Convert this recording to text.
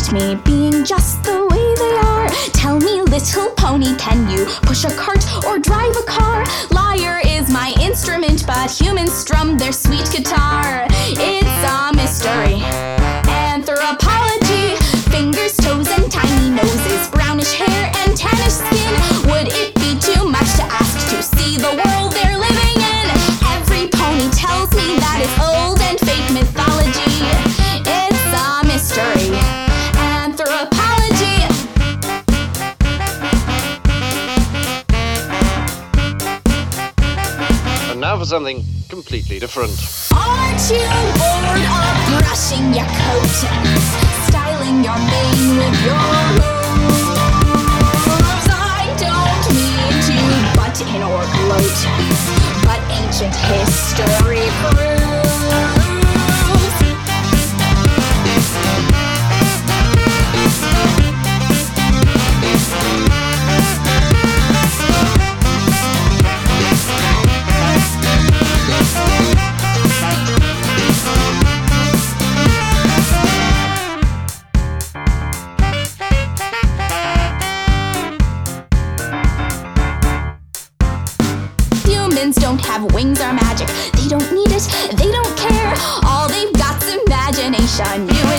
accept me being just the way they are. Tell me, little pony, can you push a cart or drive a car? Lyre is my instrument, but humans strum their sweet guitar. It's a mystery. Anthropology, fingers, toes, and tiny noses, brownish hair and tannish skin. Would it be too much to ask to see the world they're living in? Every pony tells me that it's old and fake mythology. It's a mystery. Anthropology. And now for something completely different. Aren't you bored of brushing your coat and styling your mane with your hooves? I don't mean to butt in or gloat, but ancient history proves. Humans don't have wings or magic. They don't need it, they don't care. All they've got's imagination. You